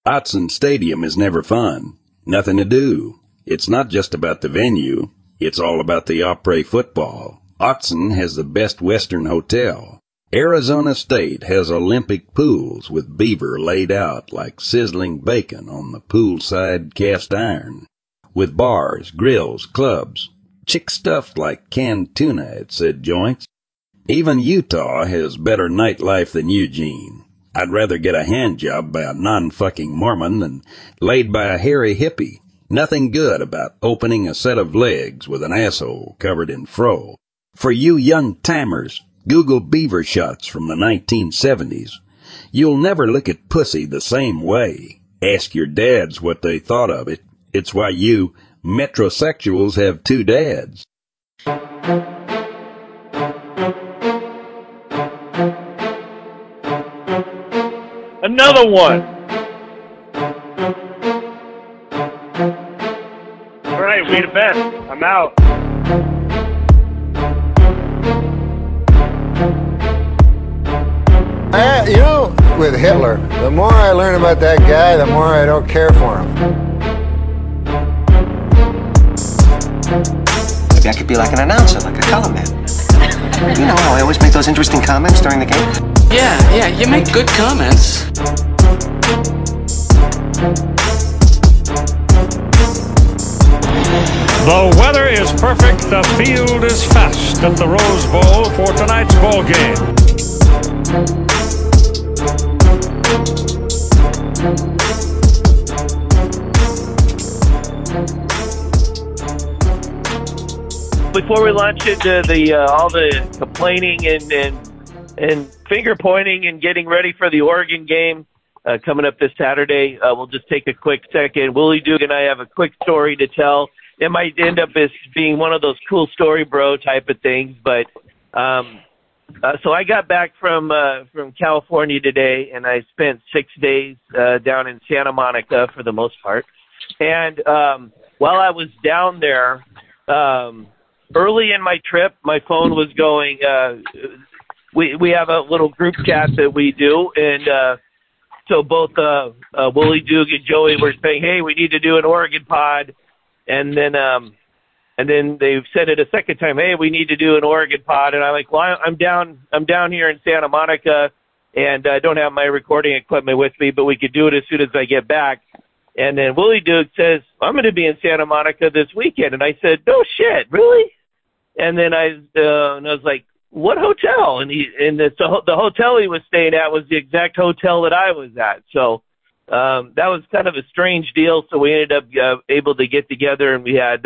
Autzen Stadium is never fun. Nothing to do. It's not just about the venue. It's all about the après football. Autzen has the best Western hotel. Arizona State has Olympic pools with beaver laid out like sizzling bacon on the poolside cast iron, with bars, grills, clubs, chick stuffed like canned tuna at said joints. Even Utah has better nightlife than Eugene. I'd rather get a hand job by a non-fucking Mormon than laid by a hairy hippie. Nothing good about opening a set of legs with an asshole covered in fro. For you young timers, Google beaver shots from the 1970s. You'll never look at pussy the same way. Ask your dads what they thought of it. It's why you metrosexuals have two dads. Another one. All right, we the best. I'm out. With Hitler, the more I learn about that guy, the more I don't care for him. Maybe I could be like an announcer, like a color man. You know how I always make those interesting comments during the game? Yeah, you make good comments. The weather is perfect, the field is fast at the Rose Bowl for tonight's ball game. Before we launch into the all the complaining and finger pointing and getting ready for the Oregon game coming up this Saturday, we'll just take a quick second. Willie Duke and I have a quick story to tell. It might end up as being one of those cool story bro type of things, but so I got back from California today, and I spent 6 days down in Santa Monica for the most part. And while I was down there, early in my trip, my phone was going. We have a little group chat that we do, and so both Willie Duke and Joey were saying, "Hey, we need to do an Oregon pod," and then they said it a second time, "Hey, we need to do an Oregon pod," and I'm like, "Well, I'm down here in Santa Monica, and I don't have my recording equipment with me, but we could do it as soon as I get back." And then Willie Duke says, "I'm going to be in Santa Monica this weekend," and I said, "No shit, really?" And then I was like, "What hotel?" And the hotel he was staying at was the exact hotel that I was at. So that was kind of a strange deal. So we ended up able to get together, and we had,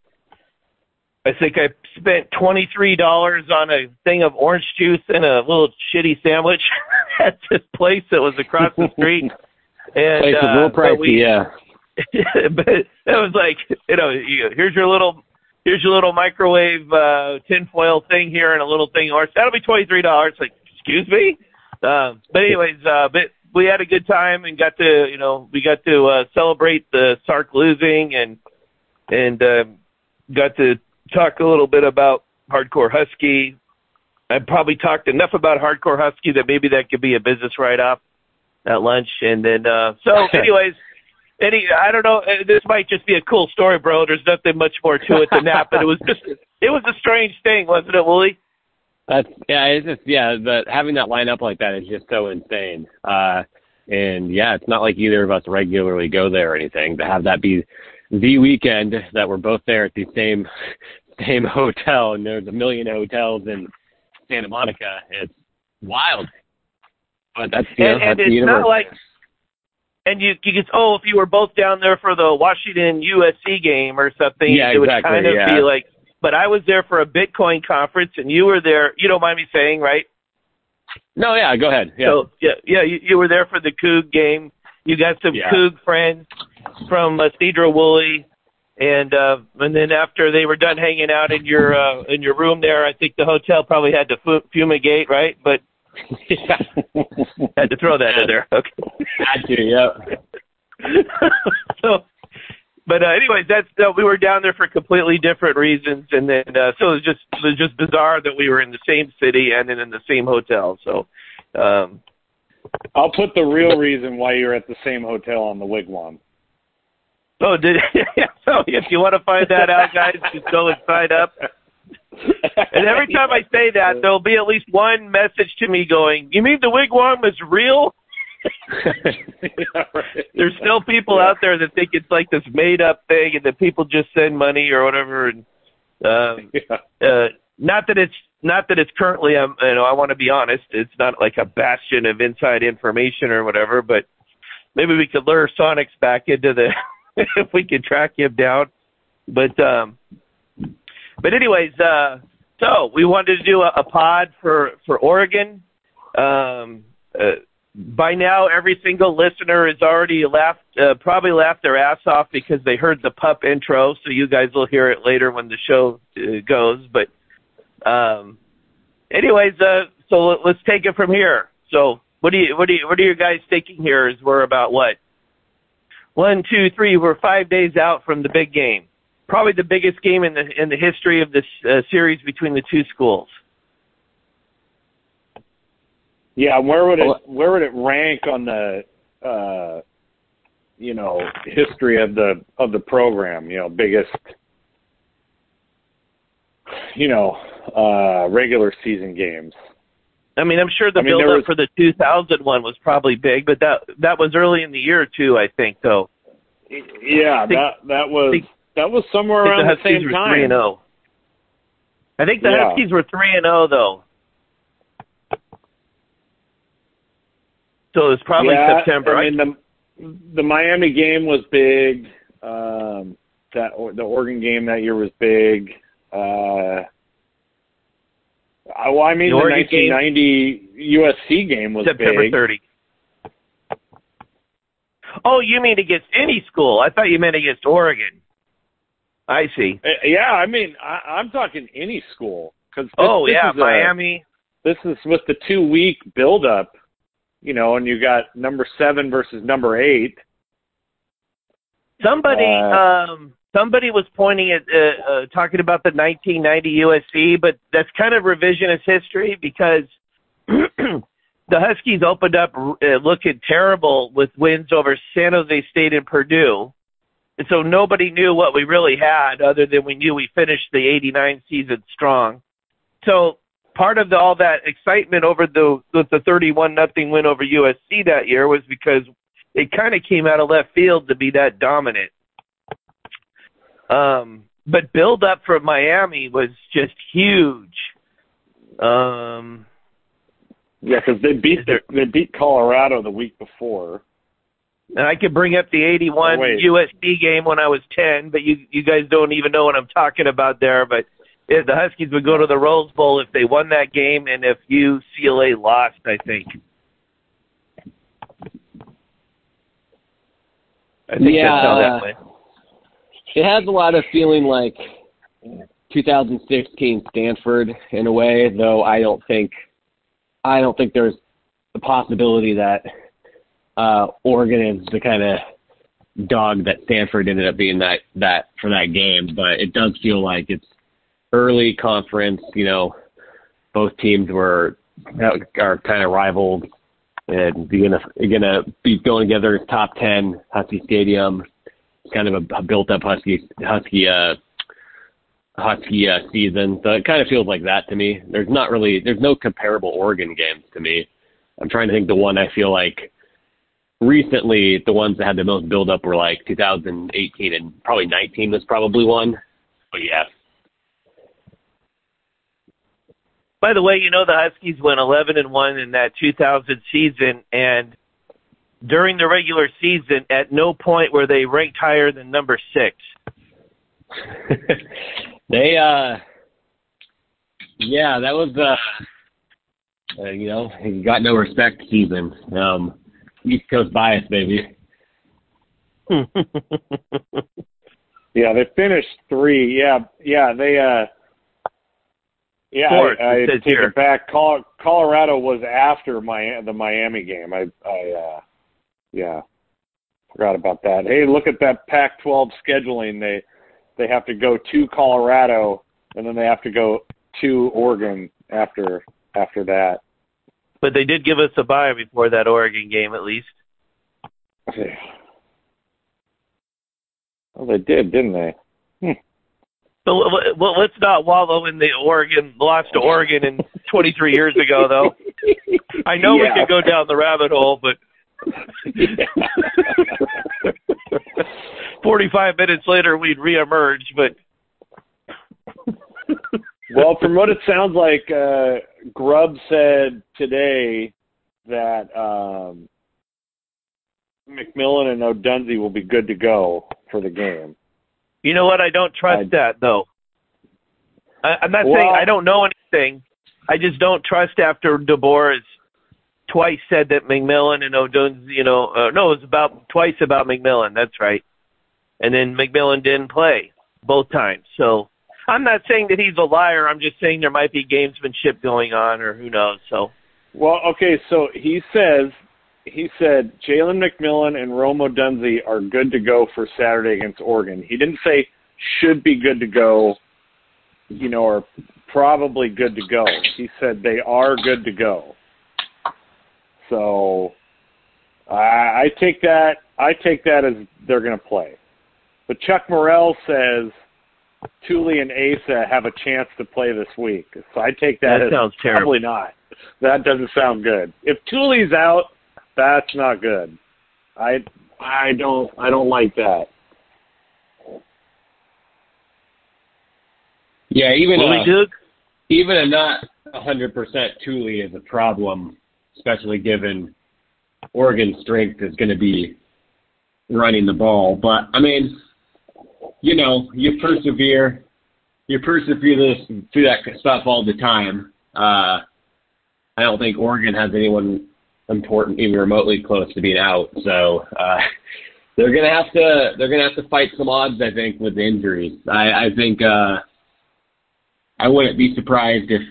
I think I spent $23 on a thing of orange juice and a little shitty sandwich at this place that was across the street. And place is a little pricey, yeah. But it was like, here's your little microwave tinfoil thing here and a little thing. Or that'll be $23. Like, excuse me. But anyways, but we had a good time and got to celebrate the Sark losing and got to talk a little bit about Hardcore Husky. I probably talked enough about Hardcore Husky that maybe that could be a business write-off at lunch. And then so anyways. I don't know. This might just be a cool story, bro. There's nothing much more to it than that. But it was a strange thing, wasn't it, Wooly? But having that lineup like that is just so insane. And yeah, it's not like either of us regularly go there or anything. To have that be the weekend that we're both there at the same hotel, and there's a million hotels in Santa Monica. It's wild. But that's that's it's the universe. Not like. And you could, if you were both down there for the Washington USC game or something, it would kind of be like, but I was there for a Bitcoin conference and you were there, you don't mind me saying, right? No, yeah, go ahead. Yeah. So, you were there for the Coug game. You got some Coug friends from Cedro Woolley. And then after they were done hanging out in your room there, I think the hotel probably had to fumigate, right? But had to throw that in there. Okay. Had to, yeah. So, but anyways, we were down there for completely different reasons, and then so it was just bizarre that we were in the same city and in the same hotel. So, I'll put the real reason why you're at the same hotel on the Wigwam. So if you want to find that out, guys, just go and sign up. And every time I say that, there'll be at least one message to me going, "You mean the Wigwam is real?" Yeah, right. There's still people out there that think it's like this made-up thing, and that people just send money or whatever. And not that it's currently. I want to be honest. It's not like a bastion of inside information or whatever. But maybe we could lure Sonics back into the. If we could track him down. But anyways, so we wanted to do a pod for Oregon. By now, every single listener has already probably laughed their ass off because they heard the pup intro. So you guys will hear it later when the show goes. But anyways, so let's take it from here. So what are you guys thinking here? Is we're about what? 1, 2, 3. We're 5 days out from the big game. Probably the biggest game in the history of this series between the two schools. Yeah, where would it rank on the history of the program? Biggest regular season games. I mean, I'm sure the build-up for the 2001 was probably big, but that was early in the year too, I think. Though. Yeah, that was somewhere around the same time. 3-0. I think the Huskies were 3-0 though. So it was probably September. I mean, the Miami game was big. The Oregon game that year was big. The 1990 USC game was September big. 30. Oh, you mean against any school? I thought you meant against Oregon. I see. Yeah, I mean, I'm talking any school. Miami. This is with the 2-week build-up, and you got number 7 versus number 8. Somebody was pointing at talking about the 1990 USC, but that's kind of revisionist history because the Huskies opened up looking terrible with wins over San Jose State and Purdue. And so nobody knew what we really had other than we knew we finished the 89 season strong. So part of all that excitement over the 31-0 win over USC that year was because it kind of came out of left field to be that dominant. But build up from Miami was just huge. Yeah, because they beat Colorado the week before. And I could bring up the 81 USC game when I was 10, but you guys don't even know what I'm talking about there. But the Huskies would go to the Rose Bowl if they won that game and if UCLA lost, I think. That's how that went. It has a lot of feeling like 2016 Stanford in a way, though I don't think there's the possibility that Oregon is the kind of dog that Stanford ended up being that for that game. But it does feel like it's early conference. Both teams are kind of rivaled, and you're gonna be going together as top 10 Husky Stadium. It's kind of a built-up Husky season, so it kind of feels like that to me. There's no comparable Oregon games to me. I'm trying to think the one I feel like recently the ones that had the most build-up were like 2018 and probably 19 was probably one. But yeah. By the way, the Huskies went 11-1 in that 2000 season, and during the regular season, at no point were they ranked higher than number 6. That was you got no respect season. East Coast bias, baby. Yeah, they finished 3. They. Fourth, I take it back. Colorado was after the Miami game. Forgot about that. Hey, look at that Pac-12 scheduling. They have to go to Colorado, and then they have to go to Oregon after that. But they did give us a bye before that Oregon game, at least. Well, they did, didn't they? Well, let's not wallow in the Oregon loss to Oregon 23 years ago, though. I know we could go down the rabbit hole, but 45 minutes later we'd reemerge. But well, from what it sounds like, Grubb said today that McMillan and Odunze will be good to go for the game. You know what? I don't trust that, though. I'm not saying I don't know anything. I just don't trust after DeBoer has twice said that McMillan and Odunze, it was twice about McMillan. That's right. And then McMillan didn't play both times. So I'm not saying that he's a liar. I'm just saying there might be gamesmanship going on, or who knows. So. Well, okay, so he said Jalen McMillan and Rome Odunze are good to go for Saturday against Oregon. He didn't say should be good to go, or probably good to go. He said they are good to go. So I take that as they're going to play. But Chuck Morrell says Thule and Asa have a chance to play this week. So I take that as sounds terrible. Probably not. That doesn't sound good. If Thule's out, that's not good. I don't like that. Yeah, even a not 100% Thule is a problem, especially given Oregon's strength is going to be running the ball. But I mean, you persevere through that stuff all the time. I don't think Oregon has anyone important, even remotely close to being out. So they're gonna have to fight some odds, I think, with the injuries. I think I wouldn't be surprised if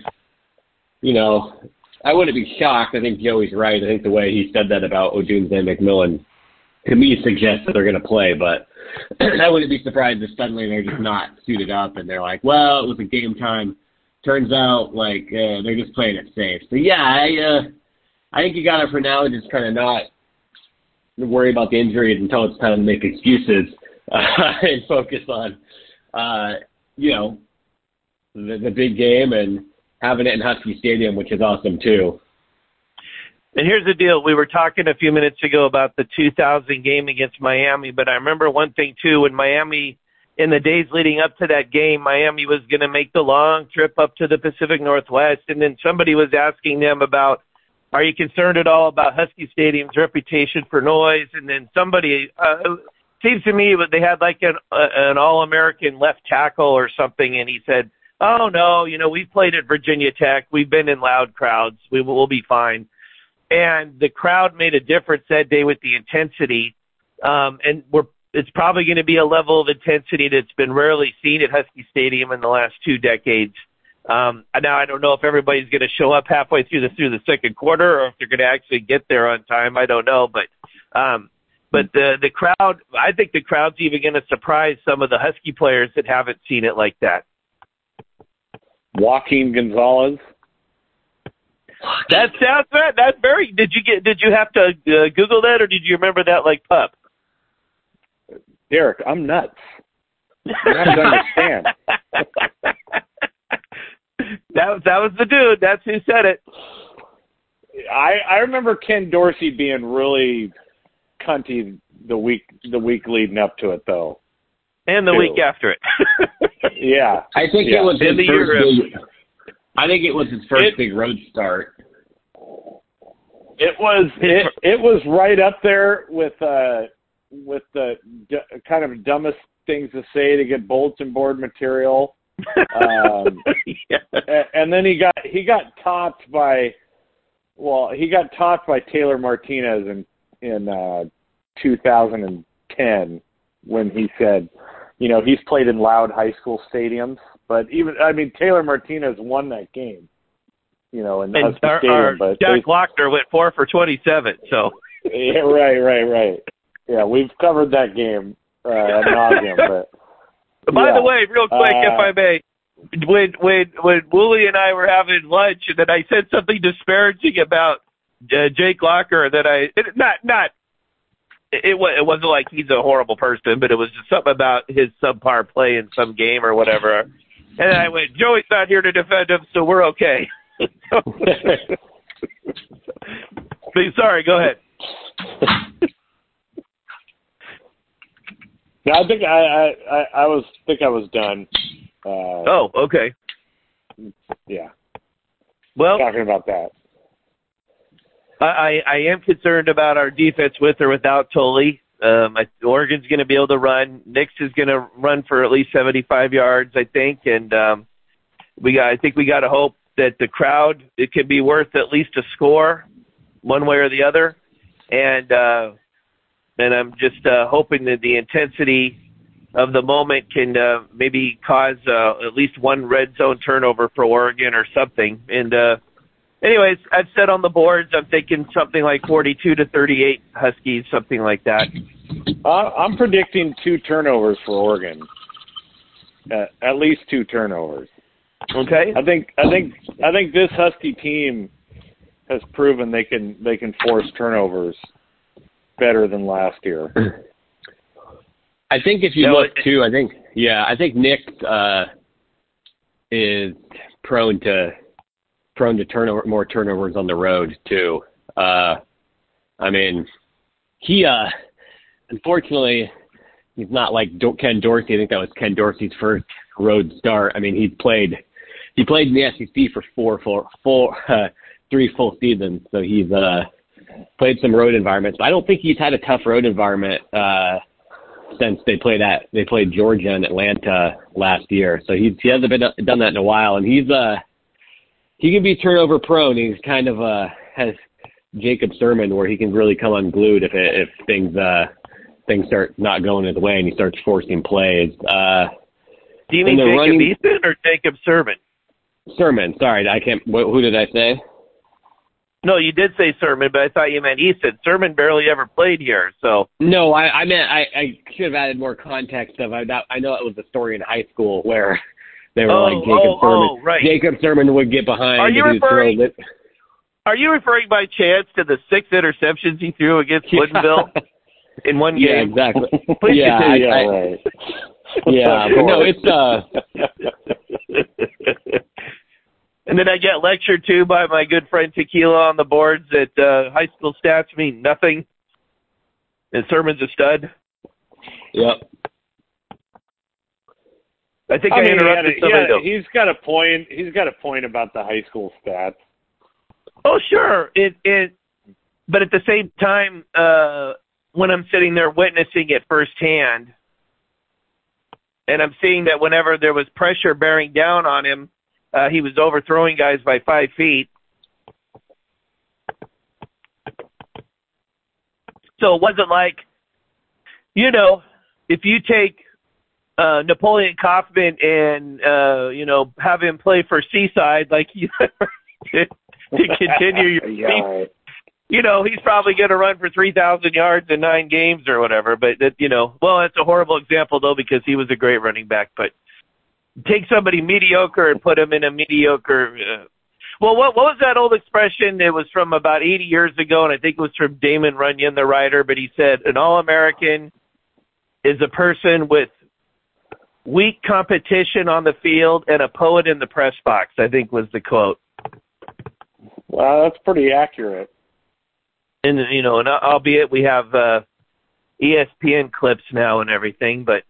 I wouldn't be shocked. I think Joey's right. I think the way he said that about Odunze and McMillan to me suggests that they're gonna play, but I wouldn't be surprised if suddenly they're just not suited up and they're like, well, it was a game time. Turns out they're just playing it safe. So yeah, I think you got to, for now, just kind of not worry about the injuries until it's time to make excuses and focus on, the big game and having it in Husky Stadium, which is awesome too. And here's the deal. We were talking a few minutes ago about the 2000 game against Miami, but I remember one thing too, when Miami, in the days leading up to that game, Miami was going to make the long trip up to the Pacific Northwest, and then somebody was asking them about, are you concerned at all about Husky Stadium's reputation for noise? And then somebody, seems to me they had like an All-American left tackle or something, and he said, oh, no, we've played at Virginia Tech. We've been in loud crowds. We'll be fine. And the crowd made a difference that day with the intensity, and it's probably going to be a level of intensity that's been rarely seen at Husky Stadium in the last 2 decades. Now, I don't know if everybody's going to show up halfway through the second quarter or if they're going to actually get there on time. I don't know. But the crowd, I think the crowd's even going to surprise some of the Husky players that haven't seen it like that. Joaquin Gonzalez. That sounds right. That's very. Did you have to Google that, or did you remember that like pup? Derek, I'm nuts. You have to understand. That was the dude. That's who said it. I remember Ken Dorsey being really cunty the week leading up to it, though. And the week after it. Yeah. I think it was his first big. I think it was his first big road start. It was right up there with the kind of dumbest things to say to get bulletin board material. And then he got topped by Taylor Martinez in 2010 when he said, he's played in loud high school stadiums, but Taylor Martinez won that game, in Husky Stadium. But Jack Lochner went 4 for 27. So yeah, right. Yeah, we've covered that game ad nauseum. But by the way, real quick, if I may, when Wooly and I were having lunch, and then I said something disparaging about Jake Locker that it wasn't like he's a horrible person, but it was just something about his subpar play in some game or whatever. And then I went, Joey's not here to defend him, so we're okay. Sorry, go ahead. No, I think I was done. Oh, okay. Yeah. Well, talking about that. I am concerned about our defense with or without Tully. Oregon's going to be able to run. Nix is going to run for at least 75 yards, I think, and I think we got to hope that the crowd, it could be worth at least a score, one way or the other, and I'm just hoping that the intensity of the moment can maybe cause at least one red zone turnover for Oregon or something. And anyways, I've said on the boards, I'm thinking something like 42-38 Huskies, something like that. I'm predicting 2 turnovers for Oregon. At least 2 turnovers. Okay. I think this Husky team has proven they can force turnovers better than last year. I think if you look too, I think Nick is prone to more turnovers on the road too. I mean, he unfortunately he's not like Ken Dorsey. I think that was Ken Dorsey's first road start. I mean, he played in the SEC for 3 full seasons, so he's played some road environments. But I don't think he's had a tough road environment since they played Georgia and Atlanta last year. So he hasn't done that in a while, and he can be turnover prone. He's kind of has Jacob Sermon where he can really come unglued if things start not going his way and he starts forcing plays. Do you mean Jacob Eason or Jacob Sermon? Sermon. Sorry, I can't. Who did I say? No, you did say Sermon, but I thought you meant Eason. Sermon barely ever played here, so. No, I meant I should have added more context of. I know it was a story in high school where they were Jacob Sermon. Right. Jacob Sermon would get behind. Are you referring by chance to the 6 interceptions he threw against Woodinville in one game? Yeah, exactly. Please continue. Right. Yeah, but no, it's And then I get lectured to by my good friend Tequila on the boards that high school stats mean nothing, and Sermon's a stud. Yep. I think I interrupted somebody. Yeah, he's got a point. He's got a point about the high school stats. Oh, sure. But at the same time, when I'm sitting there witnessing it firsthand, and I'm seeing that whenever there was pressure bearing down on him, he was overthrowing guys by 5 feet. So it wasn't like, if you take Napoleon Kaufman and, have him play for Seaside like you to continue your yeah. He's probably going to run for 3,000 yards in 9 games or whatever. But, that's a horrible example, though, because he was a great running back. But take somebody mediocre and put him in a mediocre what was that old expression? It was from about 80 years ago, and I think it was from Damon Runyon, the writer. But he said, an All-American is a person with weak competition on the field and a poet in the press box, I think was the quote. Wow, that's pretty accurate. And, and albeit we have ESPN clips now and everything, but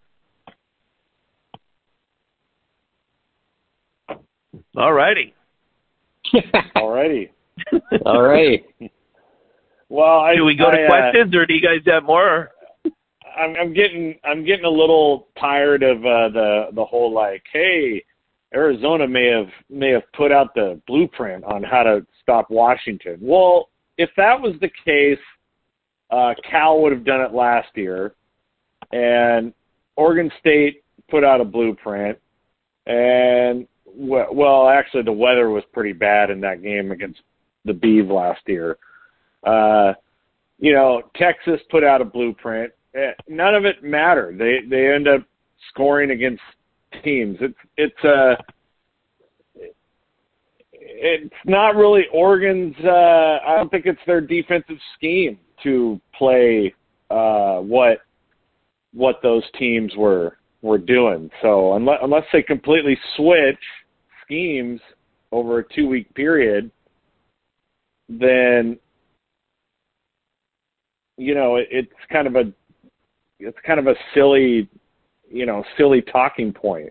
all righty. All righty. All right. Well, do we go to questions, or do you guys have more? I'm getting a little tired of the whole hey, Arizona may have put out the blueprint on how to stop Washington. Well, if that was the case, Cal would have done it last year, and Oregon State put out a blueprint, and well, actually the weather was pretty bad in that game against the Beavs last year. Texas put out a blueprint. None of it mattered. They end up scoring against teams. It's it's not really Oregon's. I don't think it's their defensive scheme to play what those teams were doing. So unless they completely switch schemes over a 2-week period, then it's kind of a silly talking point.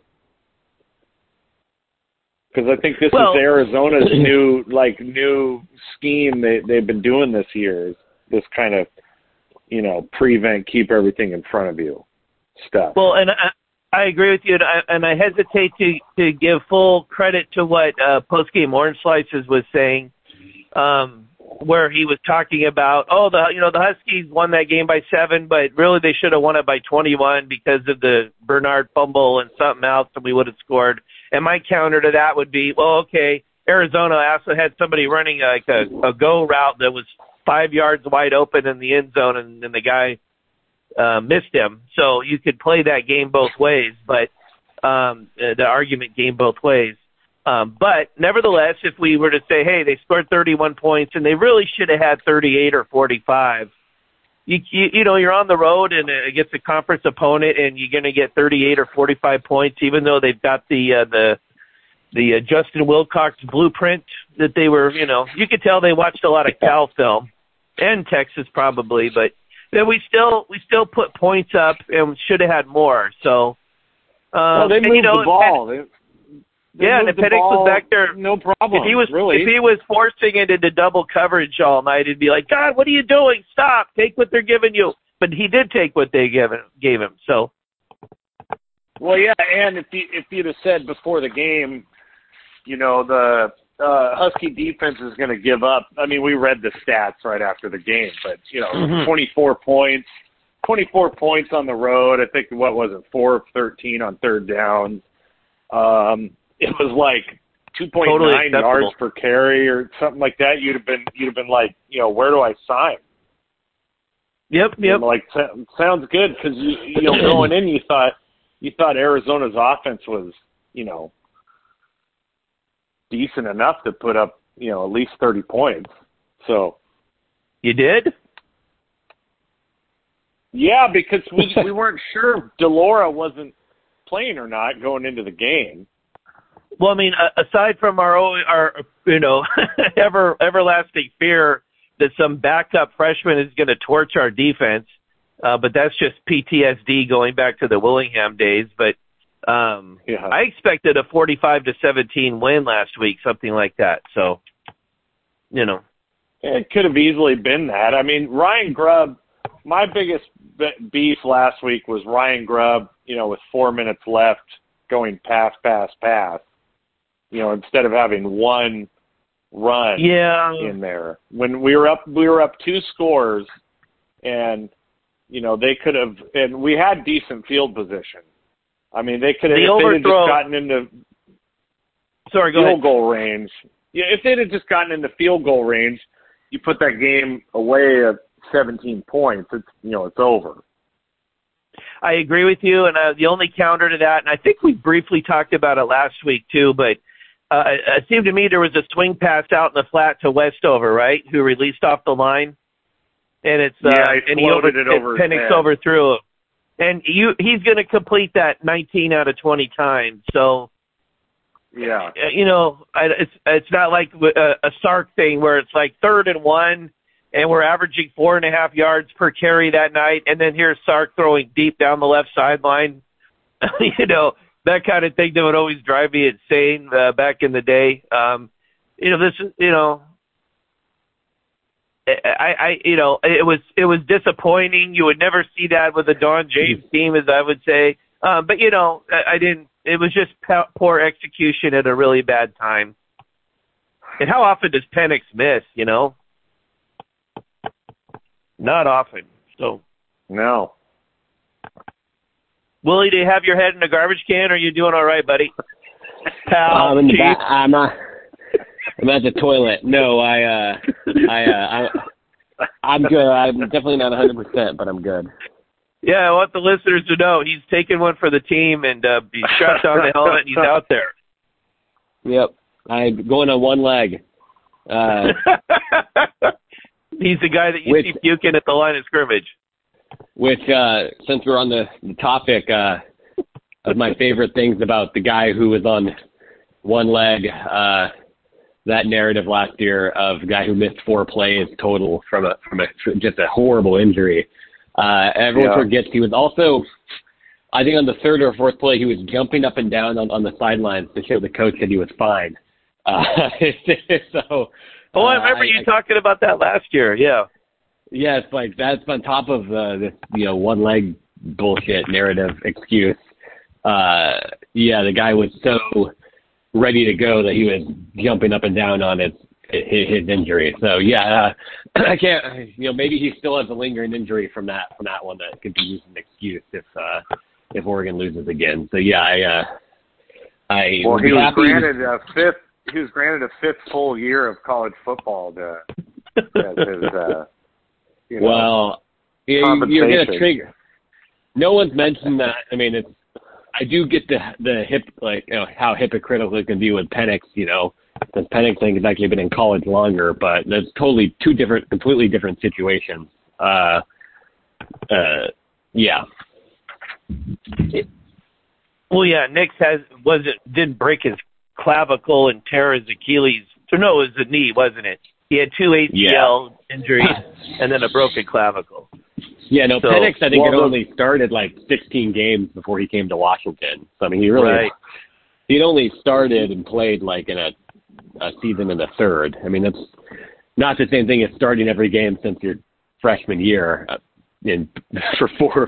Because I think this is Arizona's new scheme they've been doing this year, is this kind of, prevent, keep everything in front of you stuff. Well, and I agree with you, and I hesitate to give full credit to what postgame Orange Slices was saying, where he was talking about, the Huskies won that game by 7, but really they should have won it by 21 because of the Bernard fumble and something else, and we would have scored. And my counter to that would be, Arizona also had somebody running like a go route that was 5 yards wide open in the end zone, and the guy missed him. So you could play that game both ways, but the argument game both ways. But nevertheless, if we were to say, hey, they scored 31 points and they really should have had 38 or 45, you're on the road and against a conference opponent and you're going to get 38 or 45 points, even though they've got the Justin Wilcox blueprint that they were, you could tell they watched a lot of Cal film and Texas probably, but then we still put points up and should have had more. So, they moved the ball. And if Penix was back there, no problem. If he was forcing it into double coverage all night, it'd be like, God, what are you doing? Stop! Take what they're giving you. But he did take what they gave him. So, well, yeah, and if you'd have said before the game, the Husky defense is going to give up. I mean, we read the stats right after the game, but 24 points on the road. I think 4 of 13 on third down. It was like 2.9 totally yards per carry or something like that. You'd have been like, where do I sign? Yep. Like, sounds good, because going in, you thought Arizona's offense was, decent enough to put up, at least 30 points. So you did? Yeah, because we weren't sure if Delora wasn't playing or not going into the game. Well, I mean, aside from our everlasting fear that some backup freshman is going to torch our defense, but that's just PTSD going back to the Willingham days. But I expected a 45-17 win last week, something like that. So, it could have easily been that. I mean, Ryan Grubb. My biggest beef last week was Ryan Grubb, with 4 minutes left, going pass, instead of having one run in there. When we were up 2 scores, and, they could have, and we had decent field position. I mean, they could have, if they had just gotten into field goal range. Yeah, if they had just gotten into field goal range, you put that game away at 17 points, it's over. I agree with you, and the only counter to that, and I think we briefly talked about it last week too, but it seemed to me there was a swing pass out in the flat to Westover, right, who released off the line, and it's and he floated it over. Penix overthrew him, and he's going to complete that 19 out of 20 times. So, yeah, it's not like a Sark thing where it's like 3rd and 1. And we're averaging 4.5 yards per carry that night. And then here's Sark throwing deep down the left sideline. That kind of thing that would always drive me insane back in the day. It was disappointing. You would never see that with the Don James team, as I would say. But I didn't. It was just poor execution at a really bad time. And how often does Penix miss? Not often. So no. Willie, do you have your head in a garbage can, or are you doing all right, buddy? Pal, I'm in the back. I'm at the toilet. No, I'm good. I'm definitely not 100%, but I'm good. Yeah, I want the listeners to know he's taking one for the team, and he strapped on the helmet, and he's out there. Yep. I'm going on one leg. He's the guy that you see puking at the line of scrimmage. Which, since we're on the topic of my favorite things about the guy who was on one leg, that narrative last year of a guy who missed 4 plays total from just a horrible injury. Everyone forgets he was also, I think on the 3rd or 4th play, he was jumping up and down on the sidelines to show the coach that he was fine. So. I remember you talking about that last year. Yeah. Yeah, it's like that's on top of this, one leg bullshit narrative excuse. The guy was so ready to go that he was jumping up and down on his injury. So I can't. Maybe he still has a lingering injury from that one that could be used as an excuse if Oregon loses again. So he was granted a fifth. He was granted a 5th full year of college football you're going to trigger. No one's mentioned that. I mean, I do get the how hypocritical it can be with Penix, because Penix thing has actually been in college longer, but that's totally completely different situations. Nick didn't break his clavicle and tear his Achilles. So no, it was the knee, wasn't it? He had 2 ACL injuries and then a broken clavicle. Yeah, no, Penix, I think, had only started 16 games before he came to Washington. So, I mean, he'd only started and played in a season in the 3rd. I mean, that's not the same thing as starting every game since your freshman year for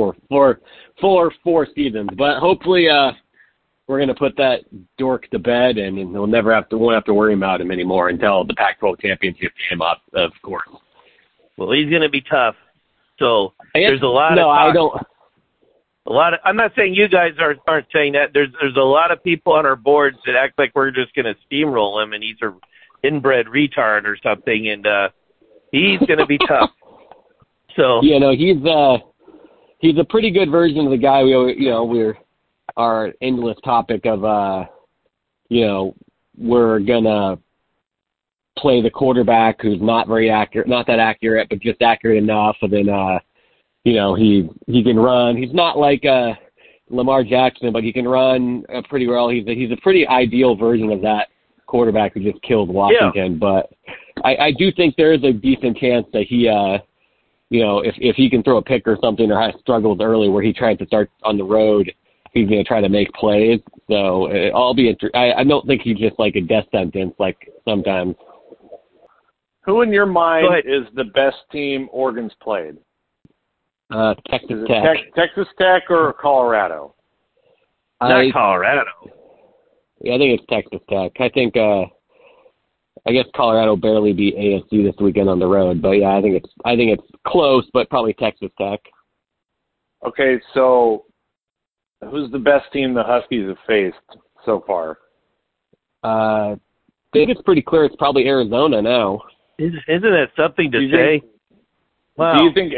four seasons. But hopefully we're going to put that dork to bed, and won't have to worry about him anymore until the Pac-12 championship game up, of course. Well, he's going to be tough. So there's a lot of talk. I'm not saying you guys aren't saying that. There's a lot of people on our boards that act like we're just going to steamroll him, and he's an inbred retard or something, and he's going to be tough. So he's a pretty good version of the guy we're our endless topic of, we're going to play the quarterback who's not that accurate, but just accurate enough. And then, he can run. He's not like Lamar Jackson, but he can run pretty well. He's a pretty ideal version of that quarterback who just killed Washington. Yeah. But I do think there is a decent chance that he, if he can throw a pick or something, or has struggled early where he tried to start on the road, he's going to try to make plays. So I'll be I don't think he's just like a death sentence like sometimes. Who in your mind is the best team Oregon's played? Texas Tech. Texas Tech or Colorado? Not Colorado. Yeah, I think it's Texas Tech. I think I guess Colorado barely beat ASU this weekend on the road, but yeah, I think it's close, but probably Texas Tech. Okay, so who's the best team the Huskies have faced so far? I think it's pretty clear it's probably Arizona now. Isn't that something to say? Wow. Do you think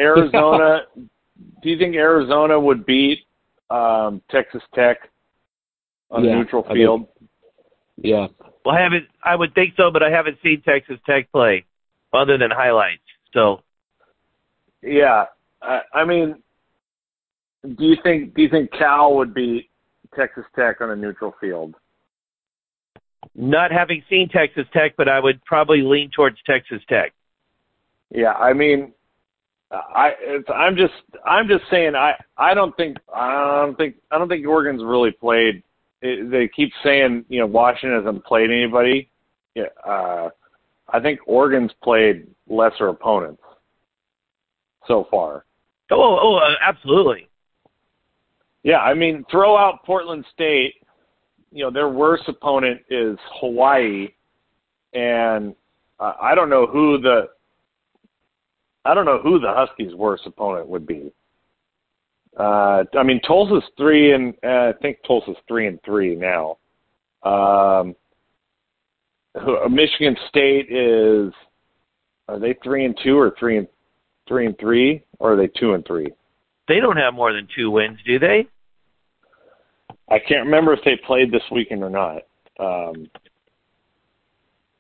Arizona would beat Texas Tech on a neutral field? Yeah. Well, I would think so, but I haven't seen Texas Tech play other than highlights. So. Yeah, I mean, do you think Cal would beat Texas Tech on a neutral field? Not having seen Texas Tech, but I would probably lean towards Texas Tech. Yeah, I mean, I'm just saying I don't think Oregon's really played. They keep saying Washington hasn't played anybody. Yeah, I think Oregon's played lesser opponents so far. Oh, absolutely. Yeah, I mean, throw out Portland State. Their worst opponent is Hawaii, and I don't know who the Huskies' worst opponent would be. I mean, Tulsa's 3-3 now. Michigan State are they 3-2 or 3-3, or are they 2-3? They don't have more than 2 wins, do they? I can't remember if they played this weekend or not.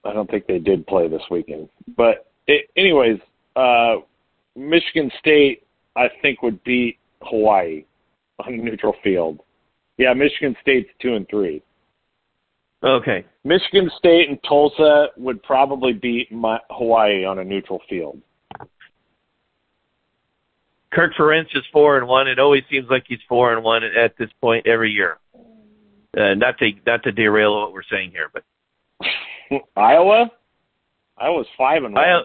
I don't think they did play this weekend. But anyways, Michigan State, I think, would beat Hawaii on a neutral field. Yeah, Michigan State's 2-3. Okay. Michigan State and Tulsa would probably beat Hawaii on a neutral field. Kirk Ferentz is 4-1. It always seems like he's 4-1 at this point every year. Not to derail what we're saying here, but Iowa's 5-1.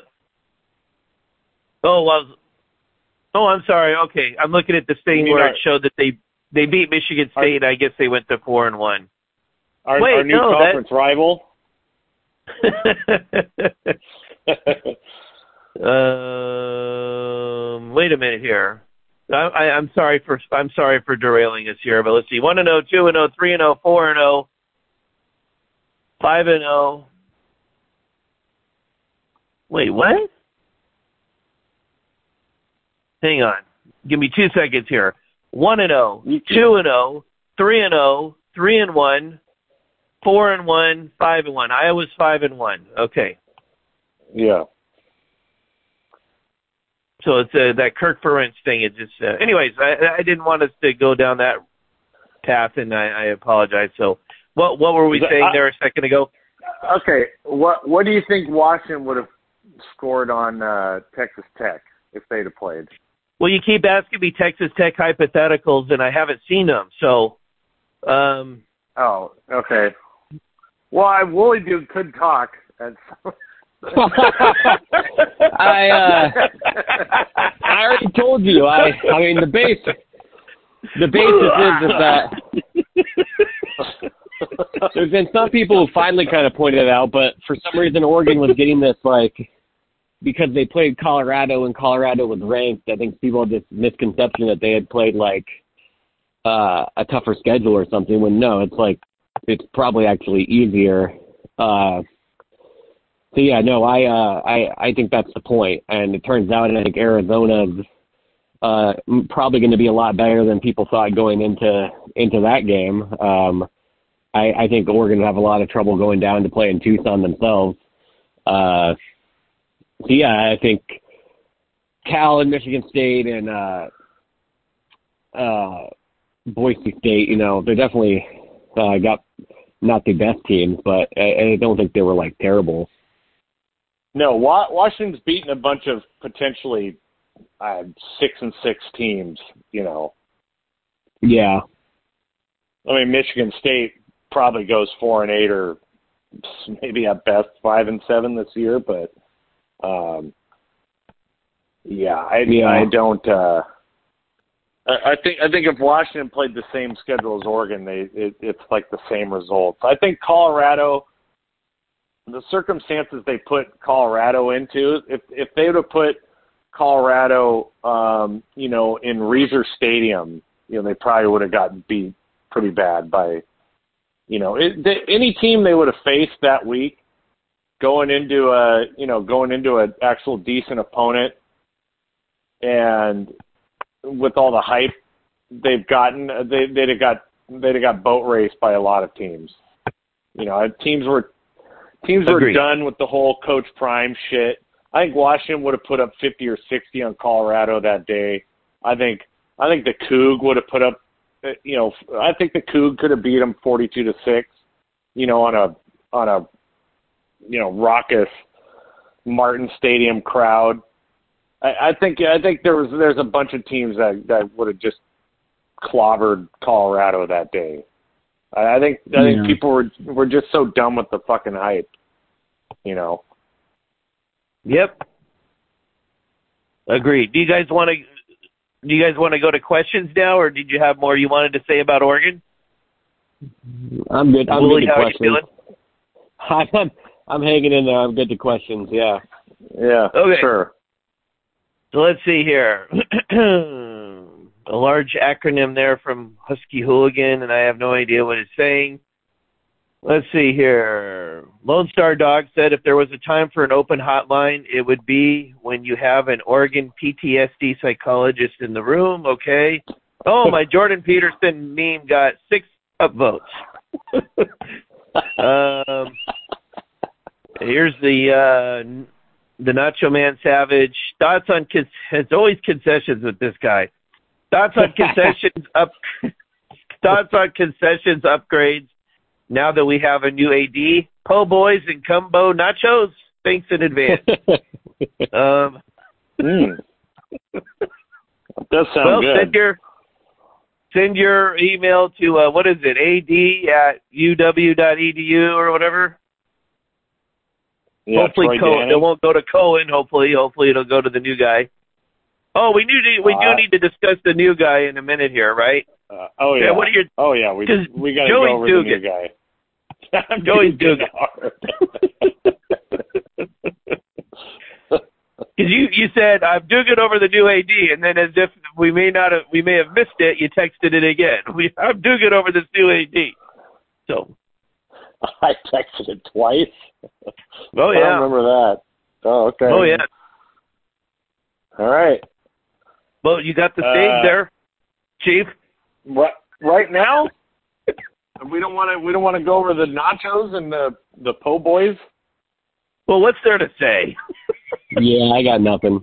I'm sorry. Okay, I'm looking at the thing where it showed that they beat Michigan State. I guess they went to 4-1. Our new conference rival. Wait a minute here. I'm sorry for derailing us here, but let's see. 1-0, 2-0, 3-0, 4-0, 5-0. Wait, what? Hang on. Give me 2 seconds here. 1-0, 2-0, 3-0, 3-1, 4-1, 5-1. Iowa's 5-1. Okay. Yeah. So it's that Kirk Ferentz thing. It just, anyways, I didn't want us to go down that path, and I apologize. So, what were we saying there a second ago? Okay, what do you think Washington would have scored on Texas Tech if they'd have played? Well, you keep asking me Texas Tech hypotheticals, and I haven't seen them. So, oh, okay. Well, Wooly Dude could talk, and so. I already told you. I mean, the basis is that there's been some people who finally kind of pointed it out, but for some reason Oregon was getting this, like, because they played Colorado and Colorado was ranked. I think people had this misconception that they had played like a tougher schedule or something. When no, it's probably actually easier. So yeah, no, I think that's the point, and it turns out I think Arizona's probably going to be a lot better than people thought going into that game. I think Oregon will have a lot of trouble going down to play in Tucson themselves. So yeah, I think Cal and Michigan State and Boise State, they're definitely got not the best teams, but I don't think they were like terrible. No, Washington's beaten a bunch of potentially 6-6 teams, Yeah. I mean, Michigan State probably goes 4-8 or maybe at best 5-7 this year, but I don't. I think if Washington played the same schedule as Oregon, it's like the same results. I think Colorado. The circumstances they put Colorado into, if they would have put Colorado, in Reser Stadium, they probably would have gotten beat pretty bad by, any team they would have faced that week, going into an actual decent opponent, and with all the hype they've gotten, they'd have got boat raced by a lot of teams. Teams were done with the whole Coach Prime shit. I think Washington would have put up 50 or 60 on Colorado that day. I think the Coug would have put up, I think the Coug could have beat them 42-6, on a raucous Martin Stadium crowd. I think there's a bunch of teams that would have just clobbered Colorado that day. I think people were just so dumb with the fucking hype, Yep. Agreed. Do you guys want to go to questions now, or did you have more you wanted to say about Oregon? I'm good. I'm Willie, good to how questions. are you feeling? I'm hanging in there. I'm good to questions. Yeah. Yeah. Okay. Sure. So let's see here. A large acronym there from Husky Hooligan, and I have no idea what it's saying. Let's see here. Lone Star Dog said if there was a time for an open hotline, it would be when you have an Oregon PTSD psychologist in the room. Okay. Oh, my Jordan Peterson meme got 6 upvotes. Here's the Nacho Man Savage. Thoughts on it's always concessions with this guy. Thoughts on concessions Thoughts on concessions upgrades now that we have a new AD. Po' boys and combo nachos. Thanks in advance. That does sound good. Send your email to what is it? ad@uw.edu or whatever. Yeah, hopefully it won't go to Cohen. Hopefully it'll go to the new guy. Oh, we do need to discuss the new guy in a minute here, right? Yeah. What are your? We got to go over the new guy. Joey's Dugan. Because you said I'm Dugan over the new AD, and then as if we may have missed it, you texted it again. I'm Dugan over this new AD. So I texted it twice. Oh yeah, I don't remember that. Oh okay. Oh yeah. All right. Well, you got the stage there, Chief. Right now, we don't want to go over the nachos and the po' boys. Well, what's there to say? Yeah, I got nothing.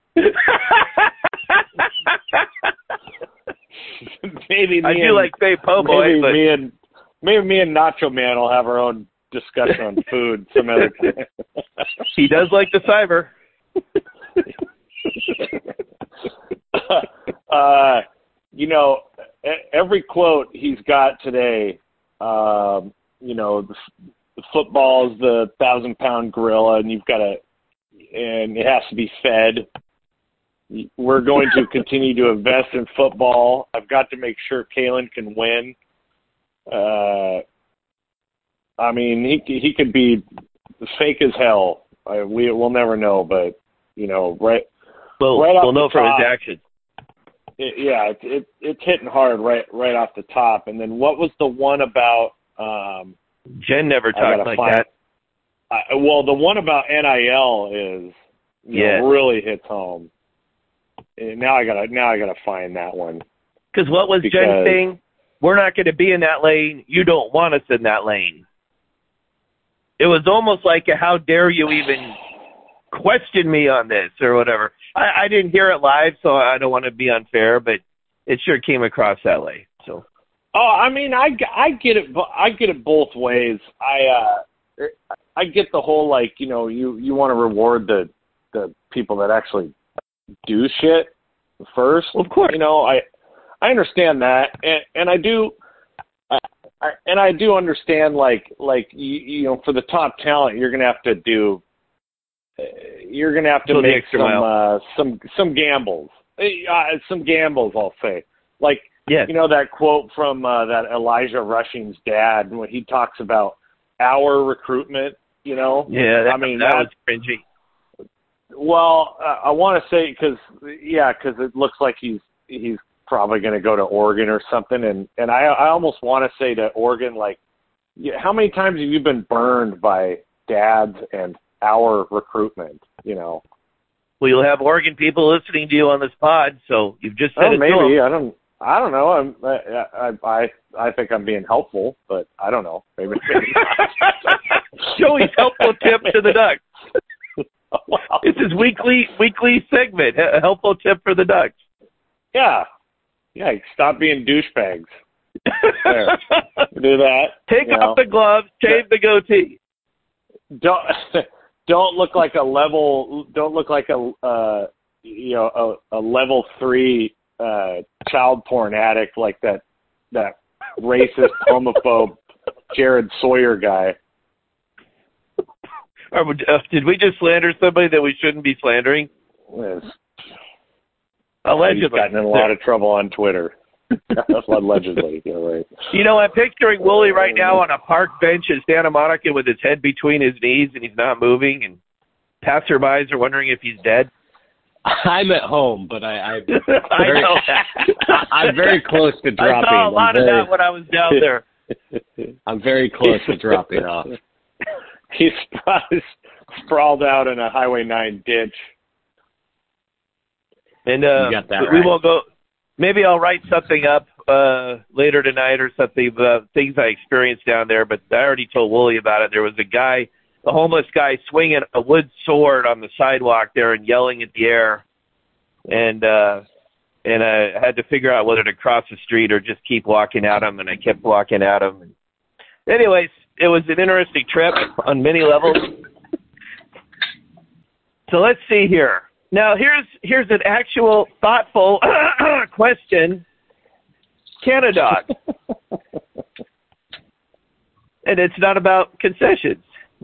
Maybe I do like say po' boys, but maybe me and Nacho Man will have our own discussion on food some other time. He does like the cyber. Every quote he's got today, the football's the 1,000-pound gorilla, and and it has to be fed. We're going to continue to invest in football. I've got to make sure Kalen can win. He could be fake as hell. We'll never know, but right we'll know from his actions. It's hitting hard right off the top. And then what was the one about? Jen never talked like that. The one about NIL is really hits home. And now I gotta find that one. Because what was Jen saying? We're not going to be in that lane. You don't want us in that lane. It was almost like, how dare you even question me on this or whatever. I didn't hear it live, so I don't want to be unfair, but it sure came across that way. So. I get it. I get it both ways. I get the whole you want to reward the people that actually do shit first. Well, of course. I understand that, and I do. And I do understand, for the top talent, you're going to have to do. You're going to have to make some gambles. Some gambles, I'll say. That quote from that Elijah Rushing's dad when he talks about our recruitment. Yeah, that was cringy. Well, I want to say because it looks like he's probably going to go to Oregon or something, and I almost want to say to Oregon, how many times have you been burned by dads and our recruitment? Well, you'll have Oregon people listening to you on this pod, so you've just said it. Maybe I don't know. I think I'm being helpful, but I don't know. Maybe Joey's helpful tip to the Ducks. It's his weekly segment, a helpful tip for the Ducks. Yeah, stop being douchebags. There. Do that. Take off the gloves, shave the goatee. Don't look like a level. Don't look like a level 3 child porn addict like that racist homophobe Jared Sawyer guy. Did we just slander somebody that we shouldn't be slandering? Yes. Allegedly. He's gotten in a lot of trouble on Twitter. Allegedly, right. I'm picturing Wooly right now on a park bench in Santa Monica with his head between his knees and he's not moving, and passerbys are wondering if he's dead. I'm at home, but I know that. I'm very close to dropping. I saw a lot of that when I was down there. I'm very close to dropping off. He's sprawled out in a Highway 9 ditch. And we won't go. Maybe I'll write something up later tonight or something, things I experienced down there. But I already told Wooly about it. There was a guy a homeless guy swinging a wood sword on the sidewalk there and yelling at the air. And I had to figure out whether to cross the street or just keep walking at him, and I kept walking at him. Anyways, it was an interesting trip on many levels. So let's see here. Now, here's an actual thoughtful question. Canada. And it's not about concessions.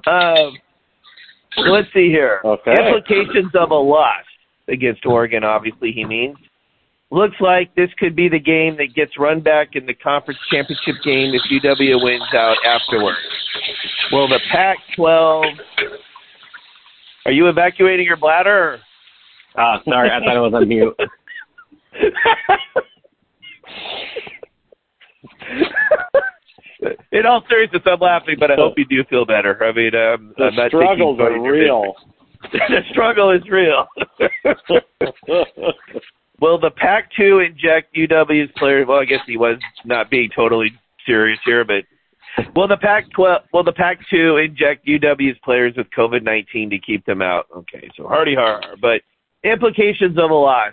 Let's see here. Okay. Implications of a loss against Oregon, obviously, he means. Looks like this could be the game that gets run back in the conference championship game if UW wins out afterwards. Will the Pac-12... Are you evacuating your bladder? Sorry, I thought it was on mute. In all seriousness, I'm laughing, but I hope you do feel better. I mean, the struggles are real. The struggle is real. Will the Pac-2 inject UW's players? Well, I guess he was not being totally serious here, but will the Pac-2 inject UW's players with COVID-19 to keep them out? Okay, so hardy har. But implications of a loss.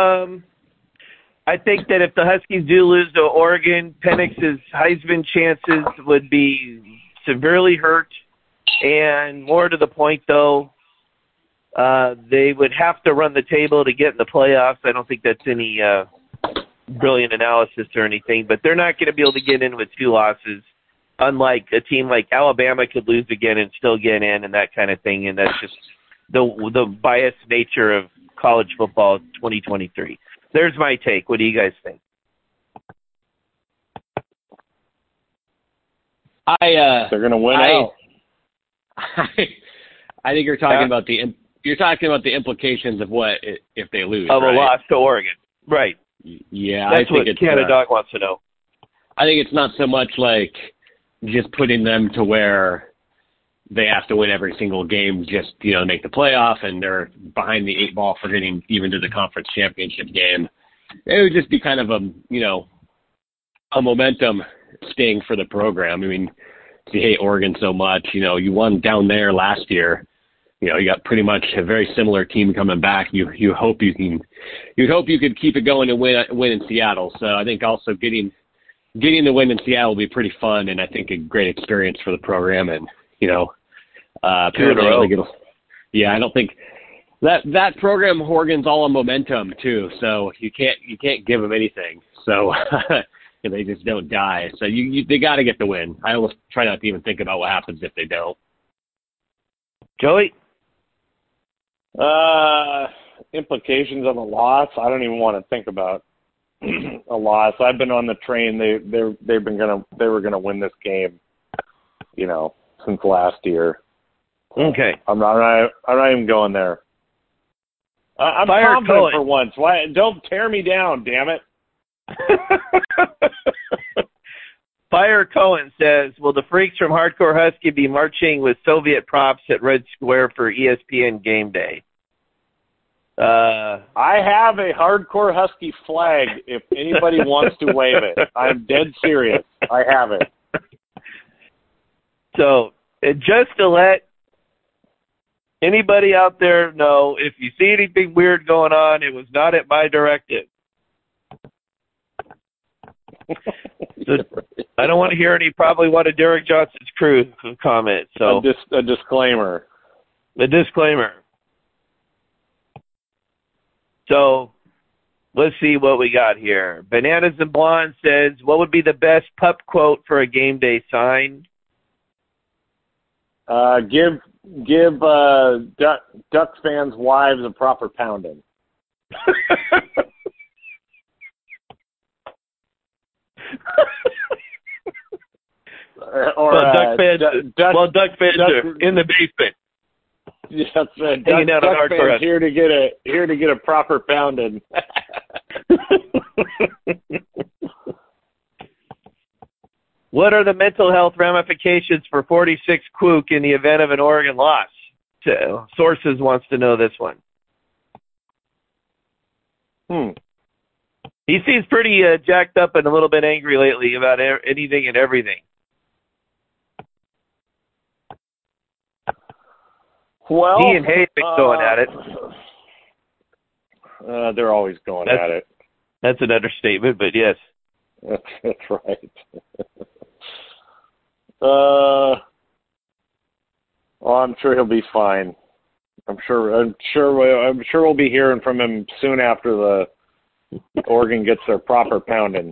I think that if the Huskies do lose to Oregon, Penix's Heisman chances would be severely hurt. And more to the point, though, they would have to run the table to get in the playoffs. I don't think that's any brilliant analysis or anything, but they're not going to be able to get in with 2 losses, unlike a team like Alabama could lose again and still get in and that kind of thing. And that's just the biased nature of college football 2023. There's my take. What do you guys think? They're going to win out. I think you're talking about the implications of what if they lose of a loss to Oregon, right? Yeah, that's what Canada Dog wants to know. I think it's not so much like just putting them to where they have to win every single game just, to make the playoff, and they're behind the 8 ball for getting even to the conference championship game. It would just be kind of a momentum sting for the program. I mean, you hate Oregon so much, you won down there last year. You got pretty much a very similar team coming back. You hope you could keep it going and win in Seattle. So I think also getting the win in Seattle will be pretty fun, and I think a great experience for the program. And apparently, I don't think that program, Oregon's all on momentum too. So you can't give them anything. So they just don't die. So they got to get the win. I almost try not to even think about what happens if they don't. Joey? Implications of a loss. I don't even want to think about a loss. I've been on the train. They were gonna win this game, since last year. Okay. I'm not even going there. I'm confident for once. Why? Don't tear me down, damn it. Fire Cohen says, will the freaks from Hardcore Husky be marching with Soviet props at Red Square for ESPN Game Day? I have a Hardcore Husky flag if anybody wants to wave it. I'm dead serious. I have it. So, just to let anybody out there know, if you see anything weird going on, it was not at my directive. So, I don't want to hear any probably one of Derek Johnson's crew comment. So a disclaimer. A disclaimer. So let's see what we got here. Bananas and Blonde says, what would be the best pup quote for a game day sign? Give Ducks fans' wives a proper pounding. Duck fans are in the basement. Yes, Duck fans here to get a proper pounding. What are the mental health ramifications for 46 Quook in the event of an Oregon loss? Sources wants to know this one. He seems pretty jacked up and a little bit angry lately about anything and everything. Well, he and Hayes been going at it. They're always going at it. That's an understatement, but yes. That's right. Well, I'm sure he'll be fine. I'm sure we'll be hearing from him soon after the Oregon gets their proper pounding.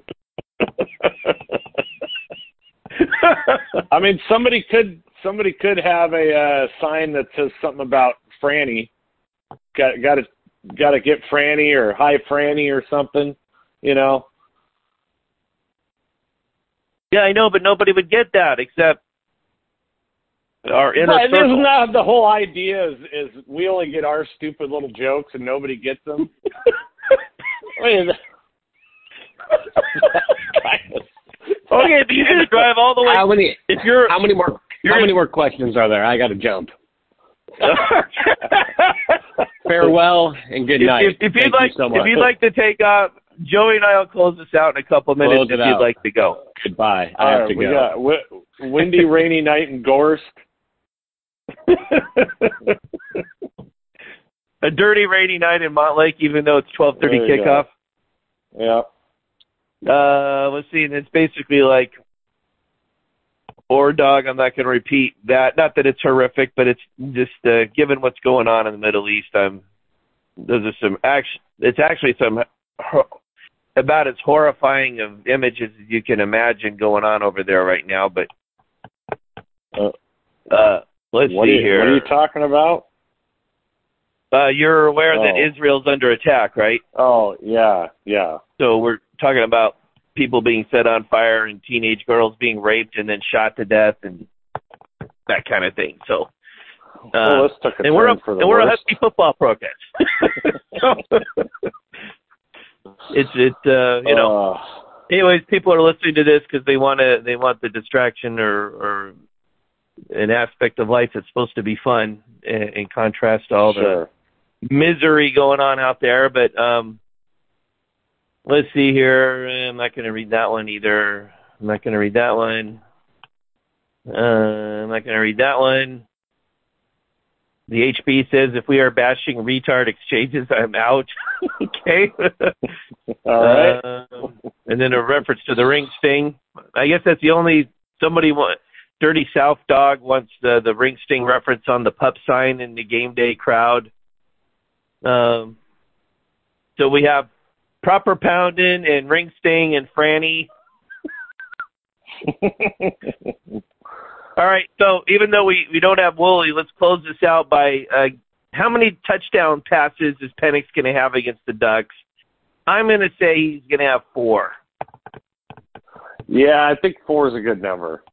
I mean, somebody could have a sign that says something about Franny. Got to get Franny or hi Franny or something, you know. Yeah, I know, but nobody would get that except our inner circle. Isn't that the whole idea? Is we only get our stupid little jokes and nobody gets them? Okay, but you got to drive all the way. How many more questions are there? I got to jump. Farewell and good night. If you'd like to take off, Joey and I will close this out in a couple minutes if you'd like to go. Goodbye. I have to go. Got windy, rainy night in Gorsk. A dirty, rainy night in Montlake, even though it's 12:30 kickoff. Yeah. Let's see. And it's basically like Or Dog. I'm not going to repeat that. Not that it's horrific, but it's just given what's going on in the Middle East. Those are some action. It's actually some about as horrifying of images as you can imagine going on over there right now. But let's see here. What are you talking about? You're aware that Israel's under attack, right? Oh, yeah. So we're talking about people being set on fire and teenage girls being raped and then shot to death and that kind of thing. So, this took a and we're turn a Husky football protest. you know. Anyways, people are listening to this because they want the distraction or an aspect of life that's supposed to be fun in contrast to all the misery going on out there. But let's see here. I'm not going to read that one either. I'm not going to read that one. I'm not going to read that one. The HB says, if we are bashing retard exchanges, I'm out. Okay. All right. And then a reference to the ring sting. I guess that's the only Dirty South Dog wants the ring sting reference on the pup sign in the game day crowd. So we have proper pounding and ring sting and Franny. All right, so even though we don't have Wooly, let's close this out by how many touchdown passes is Penix going to have against the Ducks? I'm going to say he's going to have 4. Yeah, I think 4 is a good number.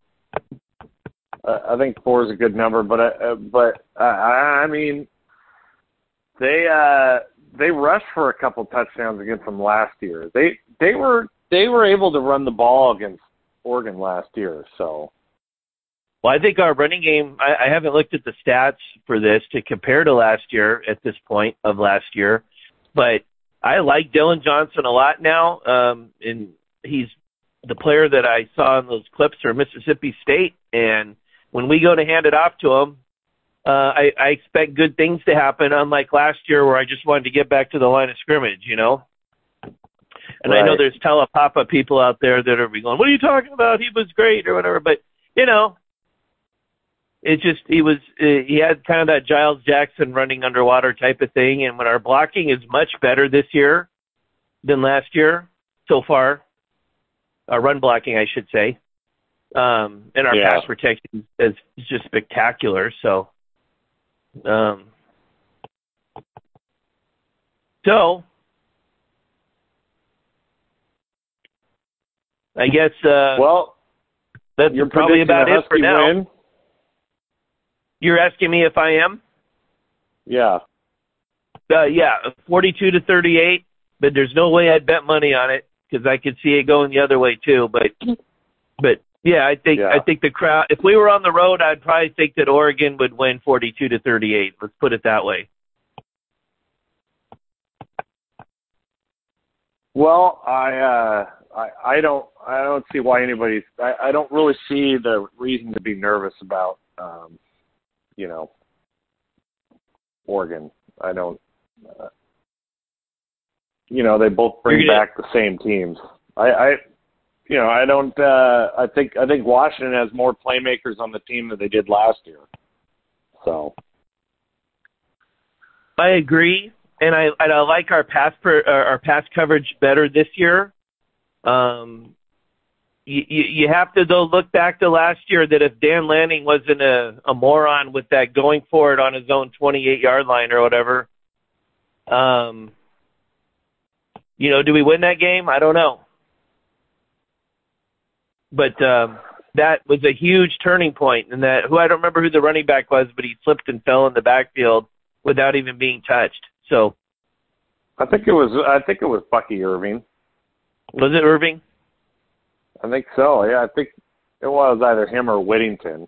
I think 4 is a good number, but I mean, they rushed for a couple touchdowns against them last year. They were able to run the ball against Oregon last year, so. Well, I think our running game, I haven't looked at the stats for this to compare to last year at this point of last year, but I like Dylan Johnson a lot now, and he's the player that I saw in those clips for Mississippi State, and when we go to hand it off to him, I expect good things to happen, unlike last year where I just wanted to get back to the line of scrimmage, you know? And right. I know there's Telepapa people out there that are going, what are you talking about? He was great or whatever, but, you know, it's just he had kind of that Giles Jackson running underwater type of thing, and when our blocking is much better this year than last year so far, our run blocking, I should say, and our pass protection is just spectacular. So, I guess that's probably about it for now. Win? You're asking me if I am? Yeah. 42-38, but there's no way I'd bet money on it because I could see it going the other way too. But yeah, I think the crowd. If we were on the road, I'd probably think that Oregon would win 42-38. Let's put it that way. Well, I don't see why anybody's. I don't really see the reason to be nervous about. You know, Oregon. I don't. They both bring back the same teams. I don't. I think Washington has more playmakers on the team than they did last year. So. I agree, and I like our pass coverage better this year. You have to though look back to last year that if Dan Lanning wasn't a moron with that going for it on his own 28-yard line or whatever, do we win that game? I don't know. But that was a huge turning point, and I don't remember who the running back was, but he slipped and fell in the backfield without even being touched. So I think it was Bucky Irving. Was it Irving? I think so. Yeah, I think it was either him or Whittington.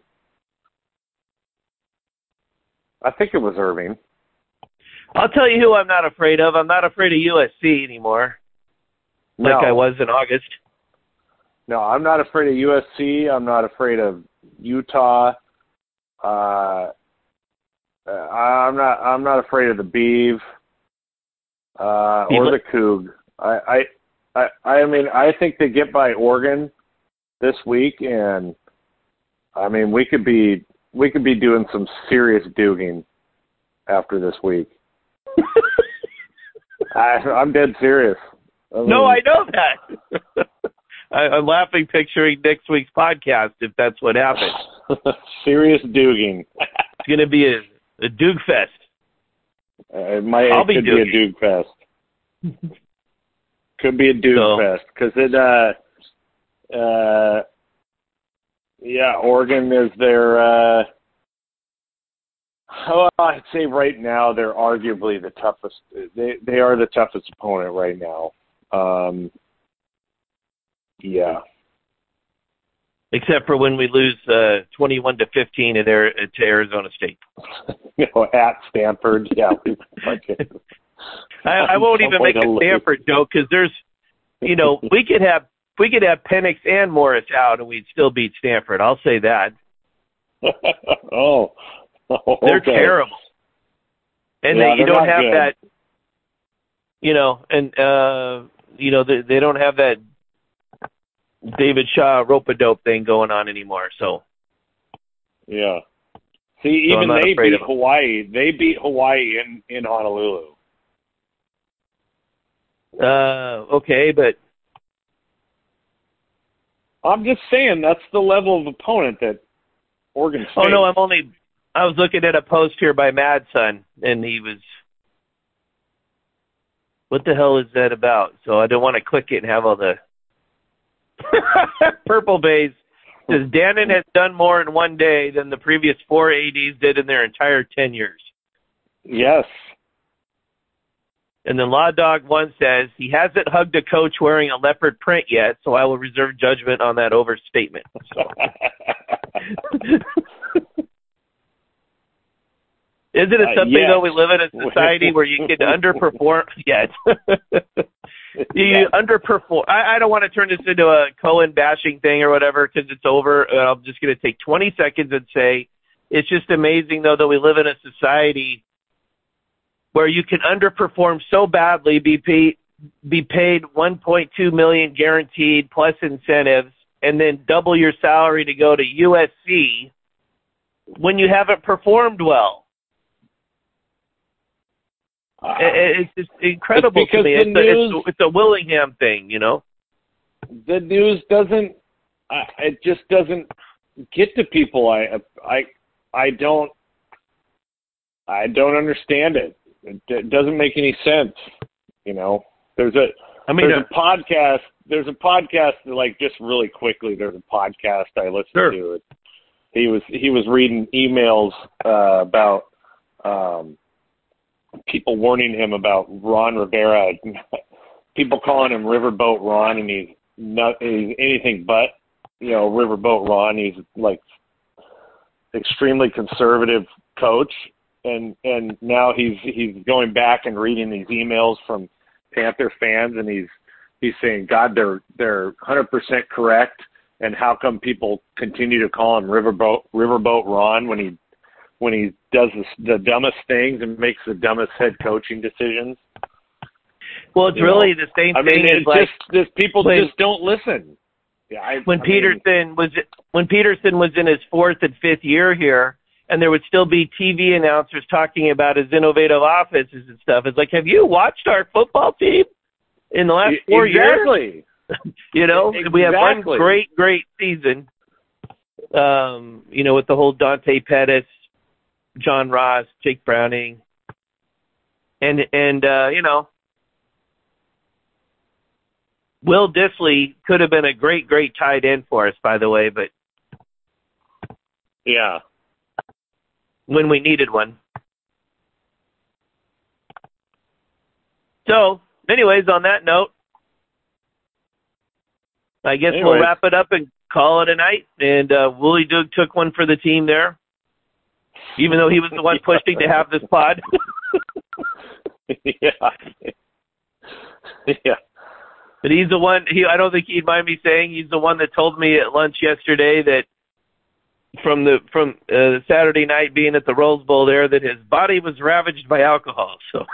I think it was Irving. I'll tell you who I'm not afraid of. I'm not afraid of USC anymore, like I was in August. No, I'm not afraid of USC. I'm not afraid of Utah. I'm not afraid of the Beav or the Coug. I think they get by Oregon this week, and we could be doing some serious duging after this week. I'm dead serious. No, I know that. I'm laughing, picturing next week's podcast if that's what happens. Serious duging. It's going to be a Dug Fest. It could be a Dug Fest. Could be a Dug Fest because Oregon is their. I'd say right now they're arguably the toughest. They are the toughest opponent right now. Yeah. Except for when we lose 21-15 to Arizona State. At Stanford. Yeah. I won't even make a Stanford joke because there's, we could have Penix and Morris out and we'd still beat Stanford. I'll say that. They're terrible. And you don't have that, they don't have that David Shaw rope-a-dope thing going on anymore. So. Yeah. See, even they beat Hawaii. They beat Hawaii in Honolulu. Okay, but I'm just saying that's the level of opponent that Oregon State. Oh no, I was looking at a post here by Madson, and he was, what the hell is that about? So I don't want to click it and have all the Purple Bays. Says Dannon has done more in one day than the previous 4 ADs did in their entire 10 years. Yes. And then Law Dog 1 says, he hasn't hugged a coach wearing a leopard print yet, so I will reserve judgment on that overstatement. So. Isn't it something, though, we live in a society where you can underperform? Yes. You underperform. I don't want to turn this into a Cohen bashing thing or whatever because it's over. I'm just going to take 20 seconds and say it's just amazing, though, that we live in a society where you can underperform so badly, be paid $1.2 million guaranteed plus incentives, and then double your salary to go to USC when you haven't performed well. It's just incredible to me. It's a Willingham thing, The news doesn't. It just doesn't get to people. I don't understand it. It doesn't make any sense. There's a podcast. There's a podcast that, just really quickly. There's a podcast I listened to. He was reading emails about. People warning him about Ron Rivera, people calling him Riverboat Ron, and he's anything but, Riverboat Ron. He's extremely conservative coach, and now he's going back and reading these emails from Panther fans, and he's saying, God, they're 100% correct, and how come people continue to call him Riverboat Ron when when he does the dumbest things and makes the dumbest head coaching decisions. Well, it's really the same thing as like people just don't listen. Yeah, when Peterson was in his 4th and 5th year here, and there would still be TV announcers talking about his innovative offenses and stuff. It's like, have you watched our football team in the last 4 years? You know, exactly. We had one great season. You know, with the whole Dante Pettis, John Ross, Jake Browning, and you know, Will Dissly could have been a great tight end for us, by the way, but yeah, when we needed one. So, anyways, on that note, I guess we'll wrap it up and call it a night. And Willie Doug took one for the team there, even though he was the one pushing to have this pod. Yeah. But he's the one, I don't think he'd mind me saying, he's the one that told me at lunch yesterday that from Saturday night being at the Rose Bowl there, that his body was ravaged by alcohol. So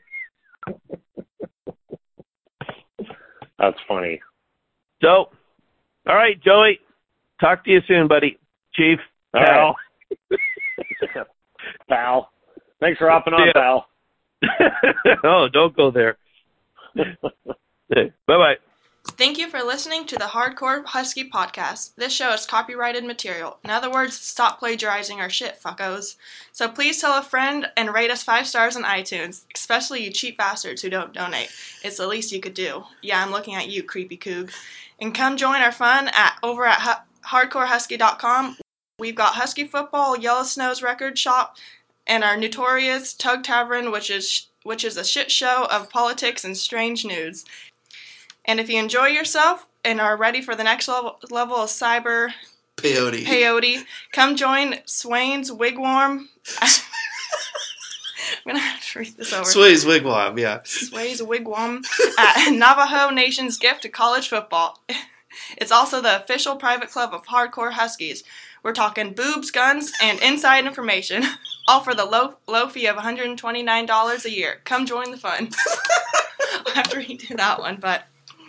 that's funny. So, all right, Joey, talk to you soon, buddy. Chief, pal. Right. Pal. Thanks for hopping on, pal. Oh, don't go there. Bye-bye. Thank you for listening to the Hardcore Husky podcast. This show is copyrighted material. In other words, stop plagiarizing our shit, fuckos. So please tell a friend and rate us 5 stars on iTunes, especially you cheap bastards who don't donate. It's the least you could do. Yeah, I'm looking at you, creepy coog. And come join our fun over at hardcorehusky.com. We've got Husky Football, Yellow Snow's Record Shop, and our notorious Tug Tavern, which is a shit show of politics and strange news. And if you enjoy yourself and are ready for the next level of cyber peyote, come join Swain's Wigwam. I'm going to have to read this over. Sway's Wigwam, yeah. Sway's Wigwam at Navajo Nation's gift to college football. It's also the official private club of Hardcore Huskies. We're talking boobs, guns, and inside information, all for the low fee of $129 a year. Come join the fun. I'll have to redo that one, but